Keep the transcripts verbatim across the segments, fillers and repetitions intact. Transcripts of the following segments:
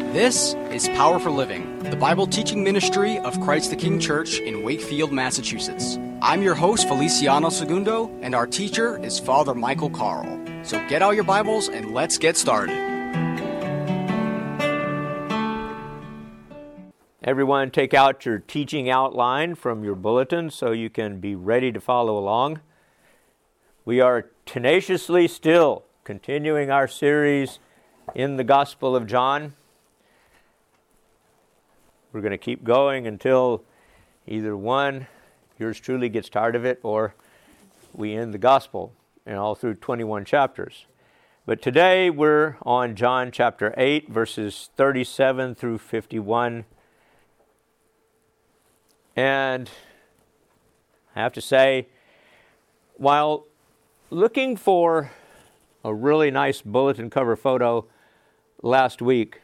This is Power for Living, the Bible teaching ministry of Christ the King Church in Wakefield, Massachusetts. I'm your host, Feliciano Segundo, and our teacher is Father Michael Carl. So get out your Bibles and let's get started. Everyone, take out your teaching outline from your bulletin so you can be ready to follow along. We are tenaciously still continuing our series in the Gospel of John. We're going to keep going until either one, yours truly gets tired of it, or we end the Gospel and all through twenty-one chapters. But today we're on John chapter eight, verses thirty-seven through fifty-one. And I have to say, while looking for a really nice bulletin cover photo last week,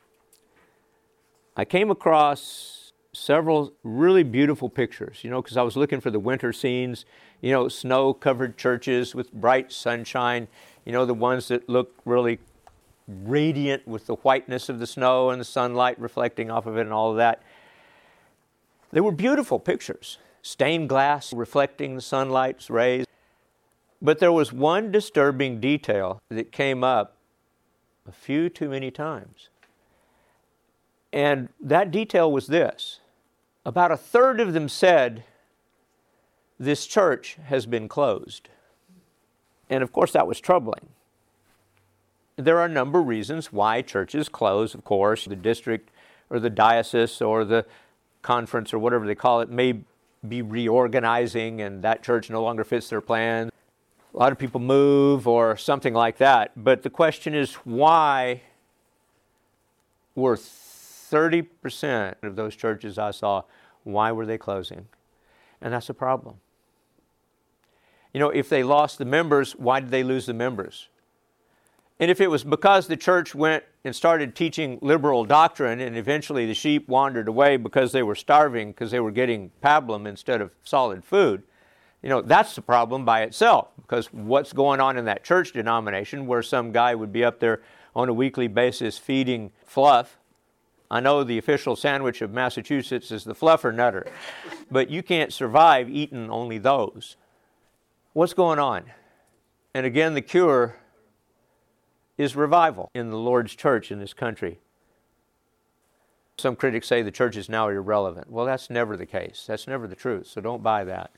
I came across several really beautiful pictures, you know, because I was looking for the winter scenes, you know, snow-covered churches with bright sunshine, you know, the ones that look really radiant with the whiteness of the snow and the sunlight reflecting off of it and all of that. They were beautiful pictures, stained glass reflecting the sunlight's rays. But there was one disturbing detail that came up a few too many times. And that detail was this. About a third of them said, "This church has been closed." And of course that was troubling. There are a number of reasons why churches close, of course. The district or the diocese or the conference or whatever they call it may be reorganizing and that church no longer fits their plan. A lot of people move or something like that. But the question is, why were thirty percent of those churches I saw, why were they closing? And that's a problem. You know, if they lost the members, why did they lose the members? And if it was because the church went and started teaching liberal doctrine and eventually the sheep wandered away because they were starving, because they were getting pablum instead of solid food, you know, that's the problem by itself. Because what's going on in that church denomination where some guy would be up there on a weekly basis feeding fluff? I know the official sandwich of Massachusetts is the Fluffernutter, but you can't survive eating only those. What's going on? And again, the cure is revival in the Lord's church in this country. Some critics say the church is now irrelevant. Well, that's never the case. That's never the truth, so don't buy that.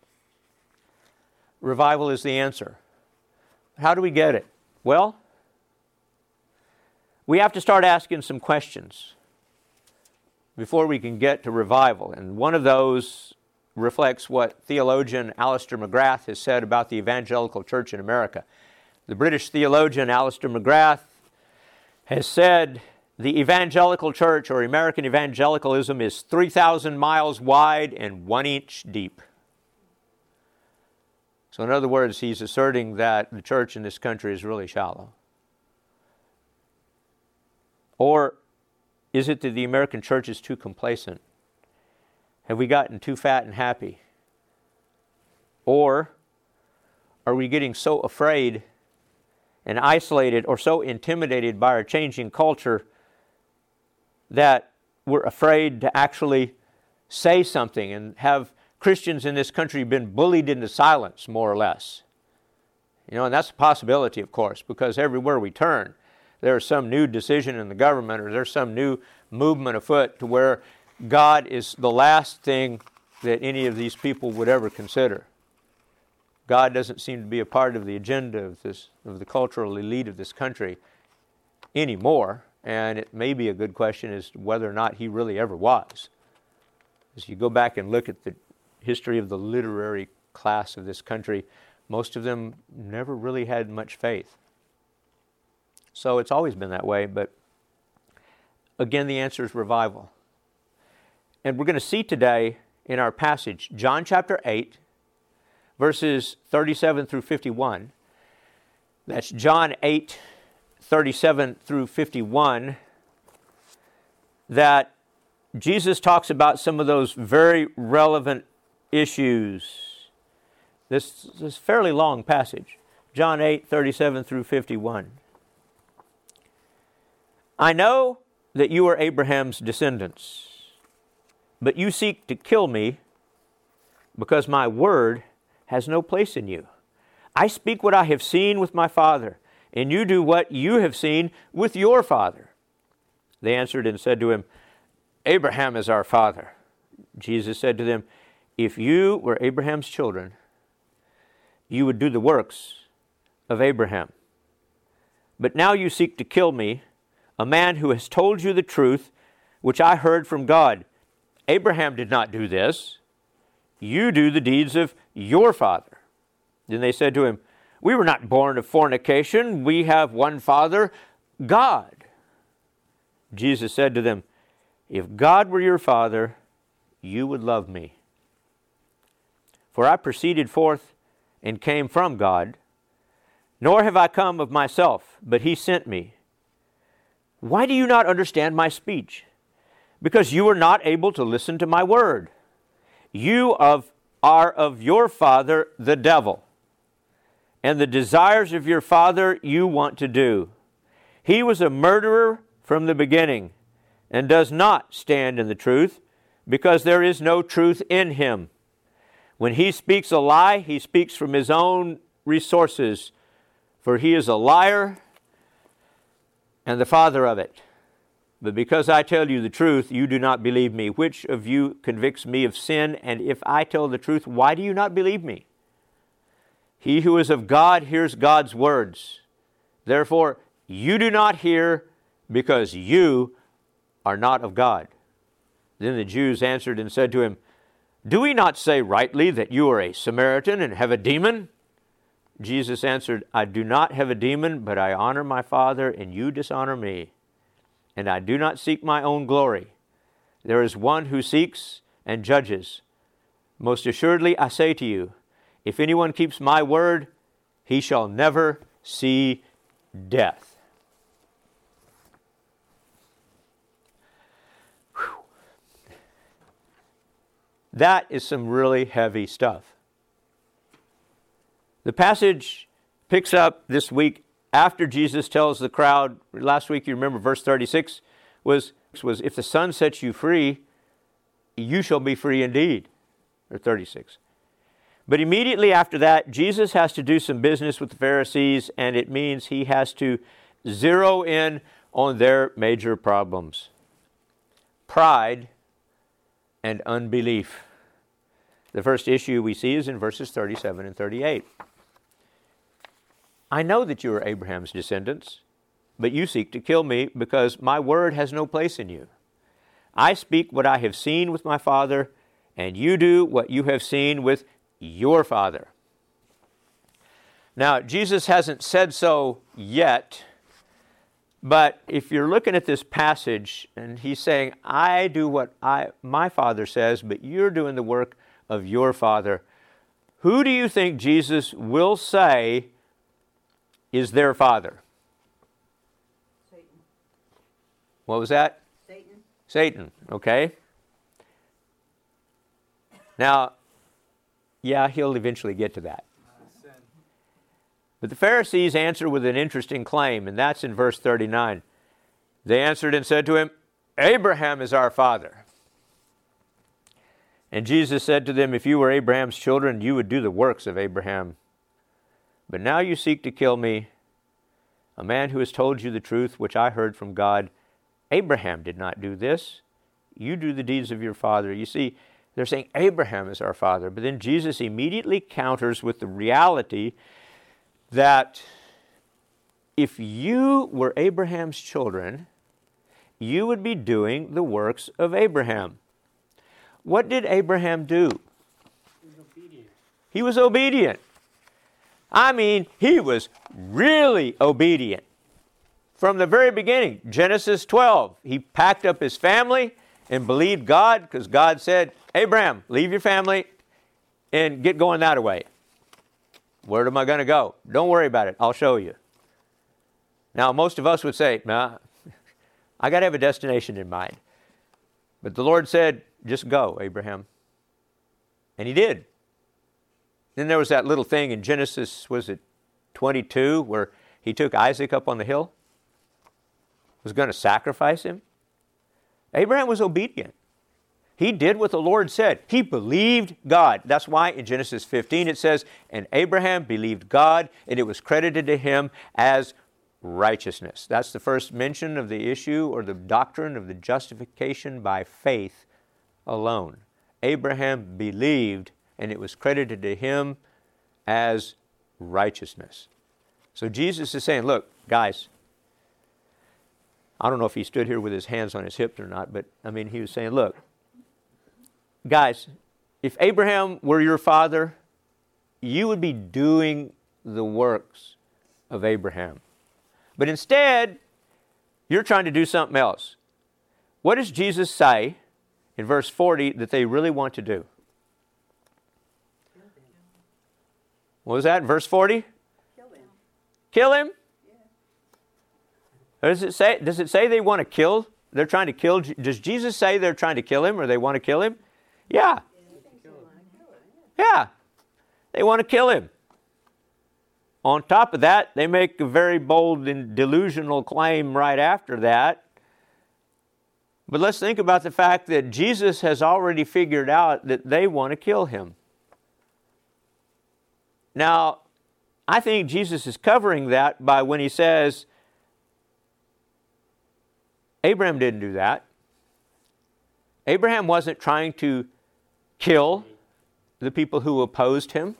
Revival is the answer. How do we get it? Well, we have to start asking some questions before we can get to revival. And one of those reflects what theologian Alister McGrath has said about the evangelical church in America. The British theologian Alister McGrath has said the evangelical church or American evangelicalism is three thousand miles wide and one inch deep. So in other words, he's asserting that the church in this country is really shallow. Or is it that the American church is too complacent? Have we gotten too fat and happy? Or are we getting so afraid and isolated or so intimidated by our changing culture that we're afraid to actually say something? And have Christians in this country been bullied into silence, more or less? You know, and that's a possibility, of course, because everywhere we turn, there's some new decision in the government or there's some new movement afoot to where God is the last thing that any of these people would ever consider. God doesn't seem to be a part of the agenda of this, of the cultural elite of this country anymore, and it may be a good question as to whether or not he really ever was. As you go back and look at the history of the literary class of this country, most of them never really had much faith. So it's always been that way, but again, the answer is revival. And we're going to see today in our passage, John chapter eight, verses thirty-seven through fifty-one. That's John eight, thirty-seven through fifty-one, that Jesus talks about some of those very relevant issues. This, this fairly long passage, John eight, thirty-seven through fifty-one. I know that you are Abraham's descendants, but you seek to kill me because my word has no place in you. I speak what I have seen with my father, and you do what you have seen with your father. They answered and said to him, Abraham is our father. Jesus said to them, if you were Abraham's children, you would do the works of Abraham. But now you seek to kill me, a man who has told you the truth, which I heard from God. Abraham did not do this. You do the deeds of your father. Then they said to him, we were not born of fornication. We have one Father, God. Jesus said to them, if God were your Father, you would love me. For I proceeded forth and came from God, nor have I come of myself, but he sent me. Why do you not understand my speech? Because you are not able to listen to my word. You of, are of your father, the devil, and the desires of your father you want to do. He was a murderer from the beginning, and does not stand in the truth, because there is no truth in him. When he speaks a lie, he speaks from his own resources, for he is a liar and the father of it. But because I tell you the truth, you do not believe me. Which of you convicts me of sin? And if I tell the truth, why do you not believe me? He who is of God hears God's words. Therefore, you do not hear, because you are not of God. Then the Jews answered and said to him, do we not say rightly that you are a Samaritan and have a demon? Jesus answered, I do not have a demon, but I honor my Father, and you dishonor me. And I do not seek my own glory. There is one who seeks and judges. Most assuredly, I say to you, if anyone keeps my word, he shall never see death. Whew. That is some really heavy stuff. The passage picks up this week after Jesus tells the crowd, last week you remember verse thirty-six was, was if the Son sets you free, you shall be free indeed, or thirty-six. But immediately after that, Jesus has to do some business with the Pharisees, and it means he has to zero in on their major problems: pride and unbelief. The first issue we see is in verses thirty-seven and thirty-eight. I know that you are Abraham's descendants, but you seek to kill me because my word has no place in you. I speak what I have seen with my father, and you do what you have seen with your father. Now, Jesus hasn't said so yet, but if you're looking at this passage, and he's saying, I do what I my father says, but you're doing the work of your father. Who do you think Jesus will say is their father? Satan. What was that? Satan. Satan, okay. Now, yeah, he'll eventually get to that. But the Pharisees answer with an interesting claim, and that's in verse thirty-nine. They answered and said to him, Abraham is our father. And Jesus said to them, if you were Abraham's children, you would do the works of Abraham. But now you seek to kill me, a man who has told you the truth, which I heard from God. Abraham did not do this. You do the deeds of your father. You see, they're saying Abraham is our father. But then Jesus immediately counters with the reality that if you were Abraham's children, you would be doing the works of Abraham. What did Abraham do? He was obedient. He was obedient. I mean, he was really obedient. From the very beginning, Genesis twelve, he packed up his family and believed God because God said, Abraham, leave your family and get going that way. Where am I going to go? Don't worry about it. I'll show you. Now, most of us would say, nah, I got to have a destination in mind. But the Lord said, just go, Abraham. And he did. Then there was that little thing in Genesis, was it twenty-two, where he took Isaac up on the hill, was going to sacrifice him. Abraham was obedient. He did what the Lord said. He believed God. That's why in Genesis fifteen it says, and Abraham believed God, and it was credited to him as righteousness. That's the first mention of the issue or the doctrine of the justification by faith alone. Abraham believed, and it was credited to him as righteousness. So Jesus is saying, look, guys, I don't know if he stood here with his hands on his hips or not, but I mean, he was saying, look, guys, if Abraham were your father, you would be doing the works of Abraham. But instead, you're trying to do something else. What does Jesus say in verse forty that they really want to do? What was that, verse forty? Kill him. Kill him? Yeah. Does it say, does it say they want to kill? They're trying to kill? Does Jesus say they're trying to kill him or they want to kill him? Yeah. Yeah. They want to kill him. On top of that, they make a very bold and delusional claim right after that. But let's think about the fact that Jesus has already figured out that they want to kill him. Now, I think Jesus is covering that by when he says, Abraham didn't do that. Abraham wasn't trying to kill the people who opposed him.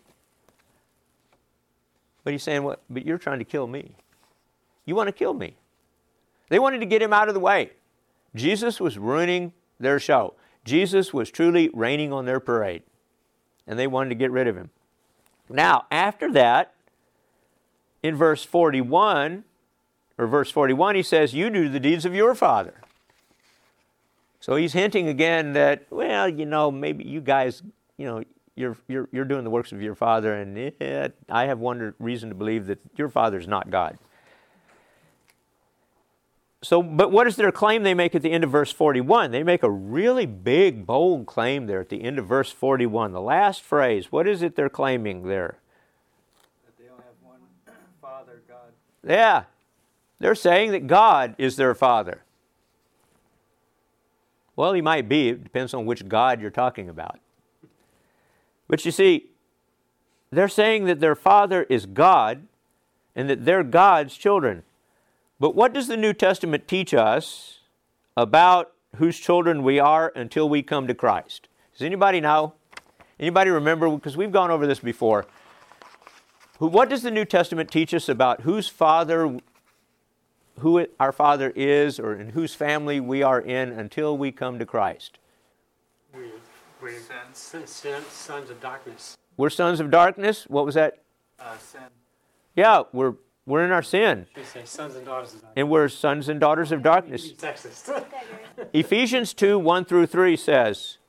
But he's saying, what? But you're trying to kill me. You want to kill me. They wanted to get him out of the way. Jesus was ruining their show. Jesus was truly raining on their parade. And they wanted to get rid of him. Now, after that, in verse forty-one, or verse forty-one, he says, you do the deeds of your father. So he's hinting again that, well, you know, maybe you guys, you know, you're you're you're doing the works of your father, and it, I have one reason to believe that your father is not God. So, but what is their claim they make at the end of verse forty-one? They make a really big, bold claim there at the end of verse forty-one. The last phrase, what is it they're claiming there? That they all have one Father, God. Yeah. They're saying that God is their father. Well, he might be. It depends on which God you're talking about. But you see, they're saying that their father is God and that they're God's children. But what does the New Testament teach us about whose children we are until we come to Christ? Does anybody know? Anybody remember? Because we've gone over this before. What does the New Testament teach us about whose father, who our father is, or in whose family we are in until we come to Christ? We, we're sin, sin, sons of darkness. We're sons of darkness. What was that? Uh, sin. Yeah, we're we're in our sin. You say sons and daughters of darkness. And we're sons and daughters of darkness. Sexist. Ephesians two, one through three says,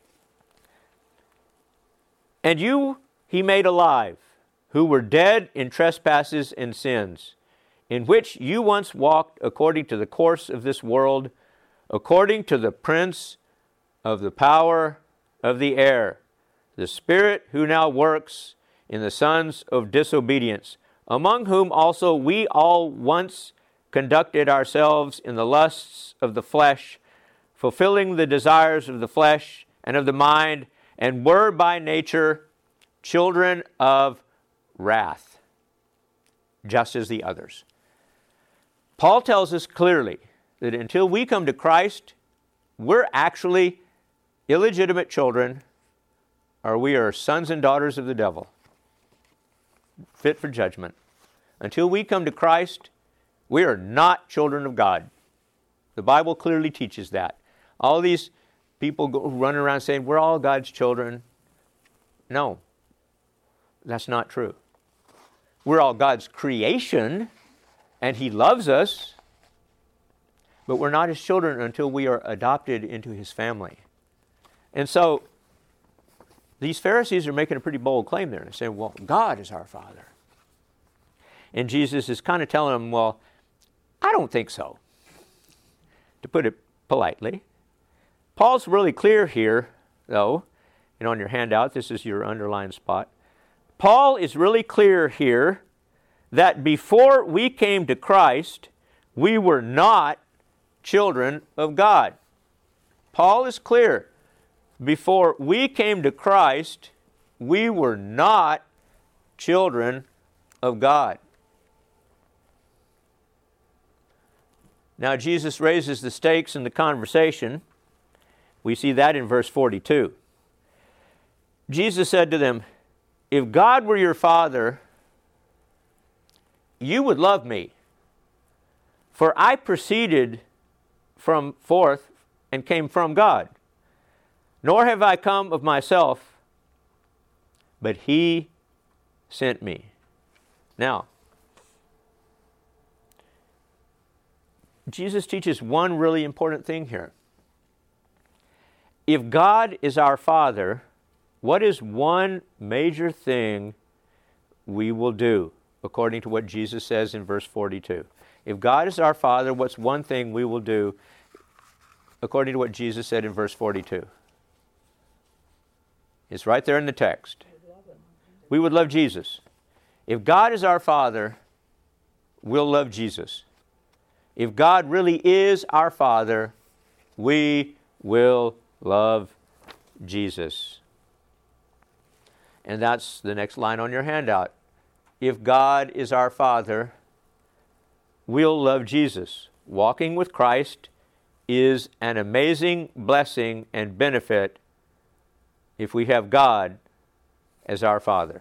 and you he made alive, who were dead in trespasses and sins, in which you once walked according to the course of this world, according to the prince of the power of the air, the spirit who now works in the sons of disobedience, among whom also we all once conducted ourselves in the lusts of the flesh, fulfilling the desires of the flesh and of the mind, and were by nature children of wrath, just as the others. Paul tells us clearly that until we come to Christ, we're actually illegitimate children, or we are sons and daughters of the devil, fit for judgment. Until we come to Christ, we are not children of God. The Bible clearly teaches that. All these people go running around saying, we're all God's children. No, that's not true. We're all God's creation, and He loves us, but we're not His children until we are adopted into His family. And so, these Pharisees are making a pretty bold claim there. They're saying, well, God is our Father. And Jesus is kind of telling them, well, I don't think so, to put it politely. Paul's really clear here, though, and on your handout, this is your underlined spot. Paul is really clear here that before we came to Christ, we were not children of God. Paul is clear. Before we came to Christ, we were not children of God. Now Jesus raises the stakes in the conversation. We see that in verse forty-two. Jesus said to them, "If God were your Father, you would love me, for I proceeded from forth and came from God. Nor have I come of myself, but He sent me." Now, Jesus teaches one really important thing here. If God is our Father, what is one major thing we will do, according to what Jesus says in verse forty-two? If God is our Father, what's one thing we will do, according to what Jesus said in verse forty-two? It's right there in the text. We would love Jesus. If God is our Father, we'll love Jesus. If God really is our Father, we will love Jesus. And that's the next line on your handout. If God is our Father, we'll love Jesus. Walking with Christ is an amazing blessing and benefit if we have God as our Father.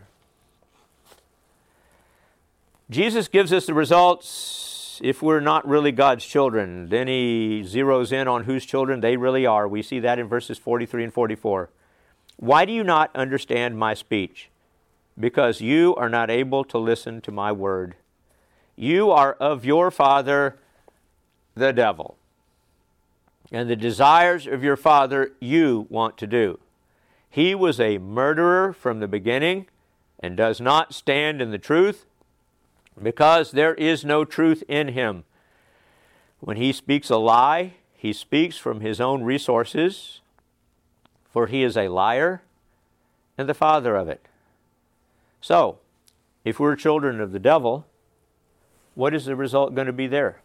Jesus gives us the results if we're not really God's children. Then He zeroes in on whose children they really are. We see that in verses forty-three and forty-four. "Why do you not understand my speech? Because you are not able to listen to my word. You are of your father, the devil, and the desires of your father you want to do. He was a murderer from the beginning and does not stand in the truth, because there is no truth in him. When he speaks a lie, he speaks from his own resources, for he is a liar and the father of it." So, if we're children of the devil, what is the result going to be there?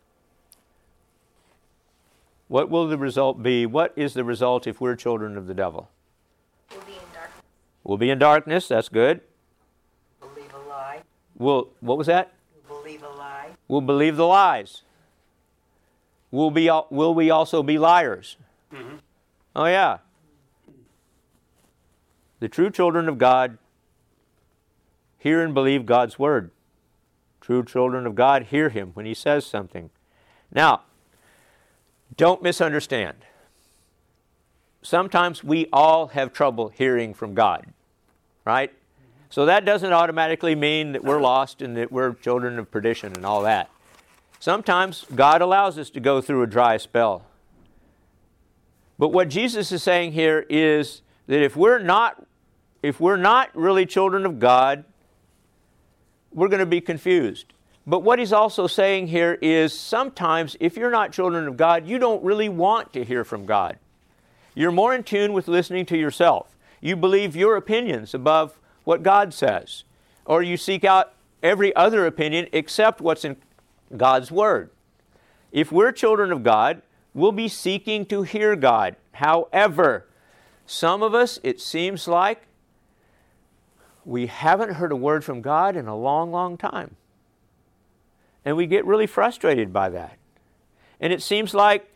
What will the result be? What is the result if we're children of the devil? We'll be in darkness. We'll be in darkness. That's good. Believe a lie. We'll, what was that? Believe a lie. We'll believe the lies. We'll be, will we also be liars? Mm-hmm. Oh, yeah. The true children of God hear and believe God's word. True children of God hear Him when He says something. Now, don't misunderstand. Sometimes we all have trouble hearing from God, right? So that doesn't automatically mean that we're lost and that we're children of perdition and all that. Sometimes God allows us to go through a dry spell. But what Jesus is saying here is that if we're not, if we're not really children of God, we're going to be confused. But what He's also saying here is sometimes if you're not children of God, you don't really want to hear from God. You're more in tune with listening to yourself. You believe your opinions above what God says. Or you seek out every other opinion except what's in God's Word. If we're children of God, we'll be seeking to hear God. However, some of us, it seems like, we haven't heard a word from God in a long, long time. And we get really frustrated by that. And it seems like,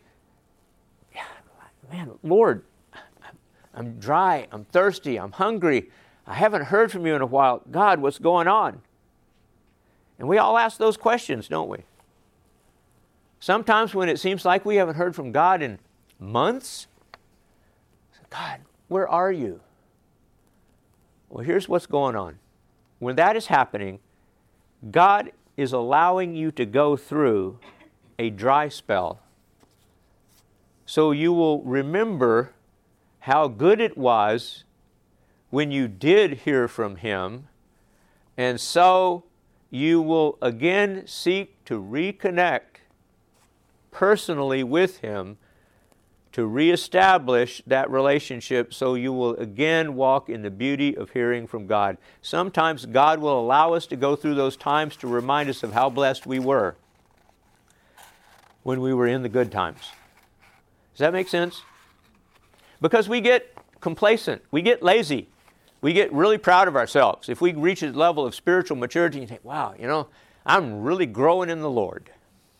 man, Lord, I'm dry, I'm thirsty, I'm hungry. I haven't heard from you in a while. God, what's going on? And we all ask those questions, don't we? Sometimes when it seems like we haven't heard from God in months, God, where are you? Well, here's what's going on. When that is happening, God is allowing you to go through a dry spell so you will remember how good it was when you did hear from Him, and so you will again seek to reconnect personally with Him to reestablish that relationship so you will again walk in the beauty of hearing from God. Sometimes God will allow us to go through those times to remind us of how blessed we were when we were in the good times. Does that make sense? Because we get complacent. We get lazy. We get really proud of ourselves. If we reach a level of spiritual maturity and think, wow, you know, I'm really growing in the Lord.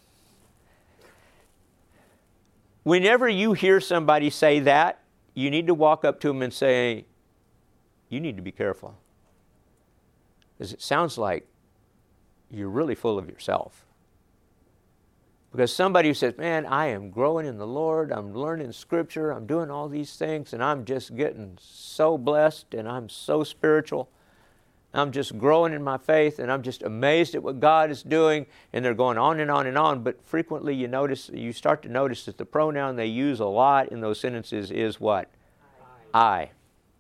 Whenever you hear somebody say that, you need to walk up to them and say, you need to be careful. Because it sounds like you're really full of yourself. Because somebody who says, man, I am growing in the Lord, I'm learning Scripture, I'm doing all these things, and I'm just getting so blessed, and I'm so spiritual. I'm just growing in my faith, and I'm just amazed at what God is doing, and they're going on and on and on. But frequently you notice, you start to notice that the pronoun they use a lot in those sentences is what? I. I.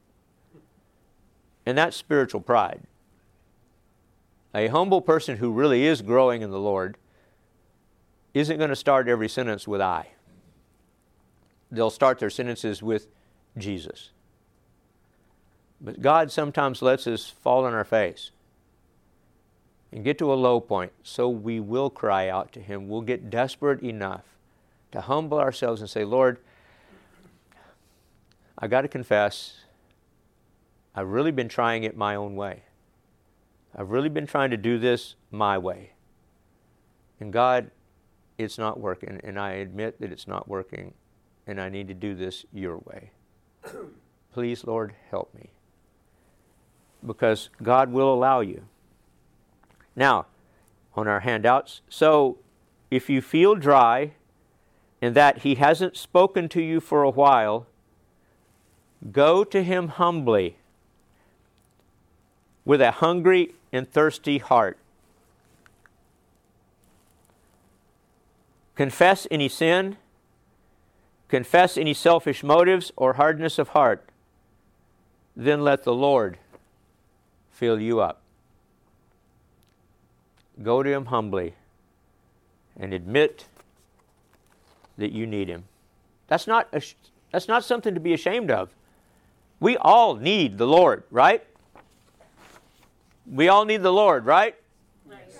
And that's spiritual pride. A humble person who really is growing in the Lord isn't going to start every sentence with I. They'll start their sentences with Jesus. But God sometimes lets us fall on our face and get to a low point, so we will cry out to Him. We'll get desperate enough to humble ourselves and say, Lord, I got to confess, I've really been trying it my own way. I've really been trying to do this my way. And God, it's not working, and I admit that it's not working, and I need to do this your way. Please, Lord, help me. Because God will allow you. Now, on our handouts, so if you feel dry and that He hasn't spoken to you for a while, go to Him humbly with a hungry and thirsty heart. Confess any sin, confess any selfish motives or hardness of heart. Then let the Lord fill you up. Go to Him humbly and admit that you need Him. That's not a, that's not something to be ashamed of. We all need the Lord, right? We all need the Lord, right? Yes.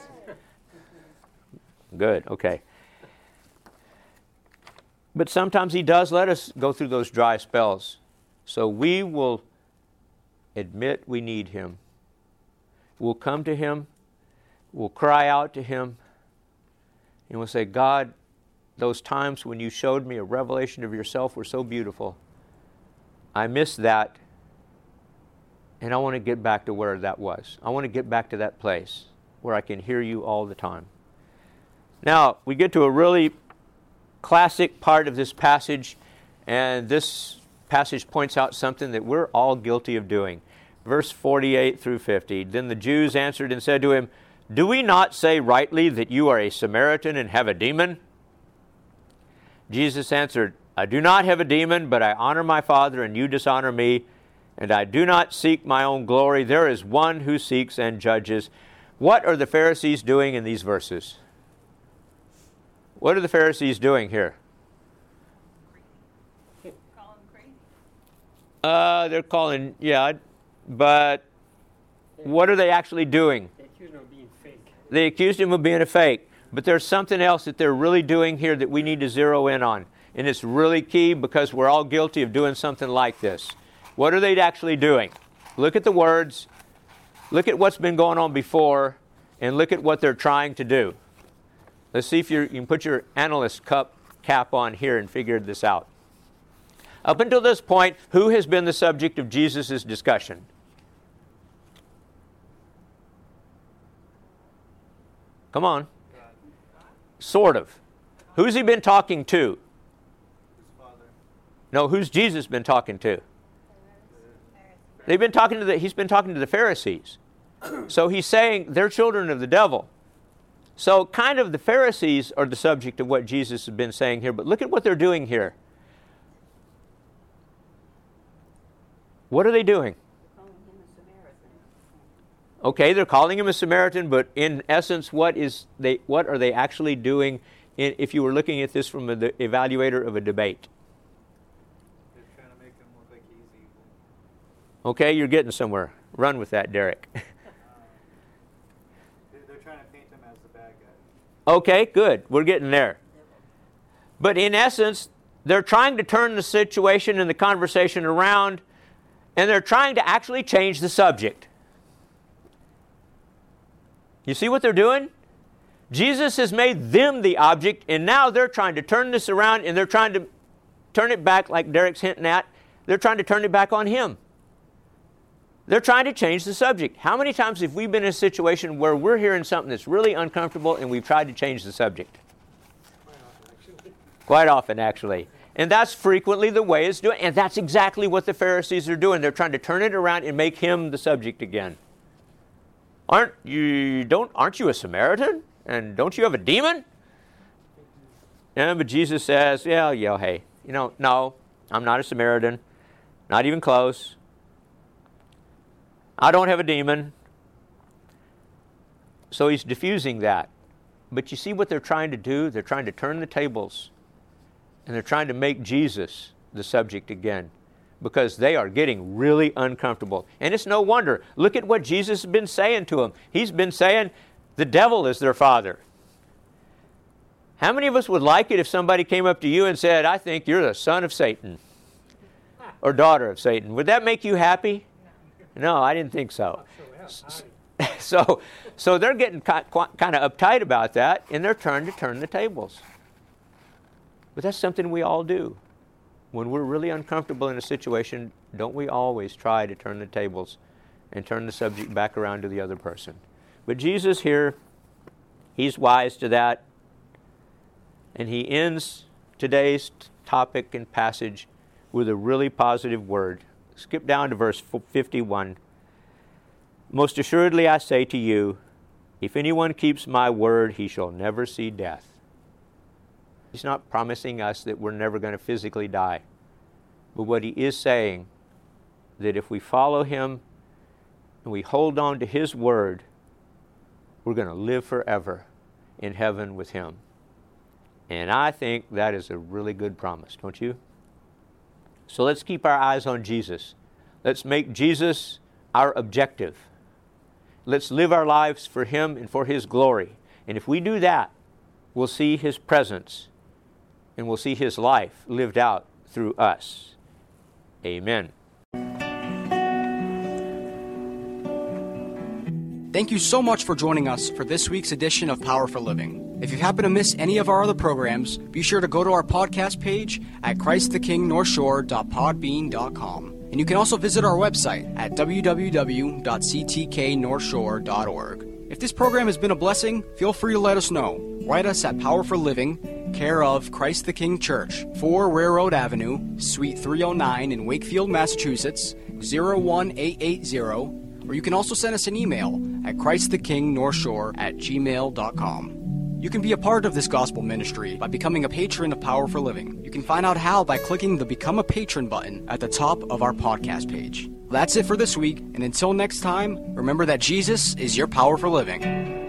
Good, okay. But sometimes He does let us go through those dry spells. So we will admit we need Him. We'll come to Him. We'll cry out to Him. And we'll say, God, those times when you showed me a revelation of yourself were so beautiful. I missed that. And I want to get back to where that was. I want to get back to that place where I can hear you all the time. Now, we get to a really classic part of this passage, and this passage points out something that we're all guilty of doing. Verse forty-eight through fifty. Then the Jews answered and said to him, do we not say rightly that you are a Samaritan and have a demon? Jesus answered, I do not have a demon, but I honor my Father, and you dishonor me. And I do not seek my own glory. There is one who seeks and judges. What are the Pharisees doing in these verses? What are the Pharisees doing here? Call him crazy. Uh, they're calling, yeah, but what are they actually doing? They accuse him of being fake. They accused him of being a fake. But there's something else that they're really doing here that we need to zero in on. And it's really key because we're all guilty of doing something like this. What are they actually doing? Look at the words, look at what's been going on before, and look at what they're trying to do. Let's see if you're, you can put your analyst cup cap on here and figure this out. Up until this point, who has been the subject of Jesus' discussion? Come on. Sort of. Who's he been talking to? His Father. No, who's Jesus been talking to? They've been talking to the, he's been talking to the Pharisees. So he's saying they're children of the devil. So kind of the Pharisees are the subject of what Jesus has been saying here, but look at what they're doing here. What are they doing? Calling him a Samaritan. Okay, they're calling him a Samaritan, but in essence, what is they? What are they actually doing in, if you were looking at this from the evaluator of a debate? They're trying to make him look like he's evil. Okay, you're getting somewhere. Run with that, Derek. Uh, they're, they're trying to paint him as the bad guy. Okay, good. We're getting there. But in essence, they're trying to turn the situation and the conversation around, and they're trying to actually change the subject. You see what they're doing? Jesus has made them the object, and now they're trying to turn this around, and they're trying to turn it back, like Derek's hinting at. They're trying to turn it back on him. They're trying to change the subject. How many times have we been in a situation where we're hearing something that's really uncomfortable and we've tried to change the subject? Quite often, actually. And that's frequently the way it's doing. And that's exactly what the Pharisees are doing. They're trying to turn it around and make him the subject again. Aren't you, don't, aren't you a Samaritan? And don't you have a demon? Yeah, but Jesus says, yeah, yeah, hey, you know, no, I'm not a Samaritan. Not even close. I don't have a demon. So he's diffusing that. But you see what they're trying to do? They're trying to turn the tables. And they're trying to make Jesus the subject again. Because they are getting really uncomfortable. And it's no wonder. Look at what Jesus has been saying to them. He's been saying the devil is their father. How many of us would like it if somebody came up to you and said, I think you're the son of Satan or daughter of Satan? Would that make you happy? No, I didn't think so. So, so they're getting kind of uptight about that, and they're trying to turn the tables. But that's something we all do. When we're really uncomfortable in a situation, don't we always try to turn the tables and turn the subject back around to the other person? But Jesus here, he's wise to that. And he ends today's topic and passage with a really positive word. Skip down to verse fifty-one. Most assuredly I say to you, if anyone keeps my word, he shall never see death. He's not promising us that we're never going to physically die. But what he is saying, that if we follow him and we hold on to his word, we're going to live forever in heaven with him. And I think that is a really good promise, don't you? So let's keep our eyes on Jesus. Let's make Jesus our objective. Let's live our lives for him and for his glory. And if we do that, we'll see his presence and we'll see his life lived out through us. Amen. Thank you so much for joining us for this week's edition of Power for Living. If you happen to miss any of our other programs, be sure to go to our podcast page at christ the king north shore dot podbean dot com. And you can also visit our website at w w w dot c t k north shore dot org. If this program has been a blessing, feel free to let us know. Write us at Power for Living, care of Christ the King Church, four Railroad Avenue, Suite three oh nine in Wakefield, Massachusetts, zero one eight eight zero. Or you can also send us an email at christ the king north shore at gmail dot com. You can be a part of this gospel ministry by becoming a patron of Power for Living. You can find out how by clicking the Become a Patron button at the top of our podcast page. That's it for this week, and until next time, remember that Jesus is your power for living.